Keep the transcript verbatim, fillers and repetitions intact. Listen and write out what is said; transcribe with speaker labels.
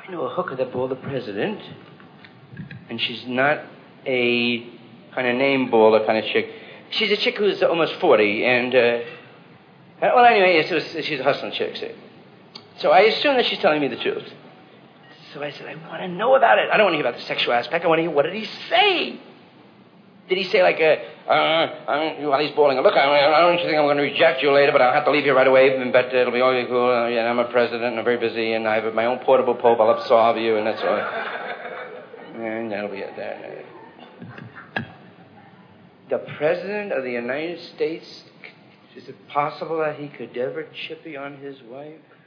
Speaker 1: I know a hooker that bowled the president, and she's not a kind of name bowler kind of chick. She's a chick who's almost forty, and, uh, well, anyway, it's, it's, she's a hustling chick, see. So I assume that she's telling me the truth. So I said, I want to know about it. I don't want to hear about the sexual aspect. I want to hear, what did he say? Did he say, like, uh, uh, uh while he's bowling, look, I, I don't think I'm going to reject you later, but I'll have to leave here right away, but uh, it'll be all you cool. Uh, yeah, I'm a president, and I'm very busy, and I have my own portable pope. I'll absolve you, and that's all. And that'll be it there. The President of the United States, is it possible that he could ever chippy on his wife?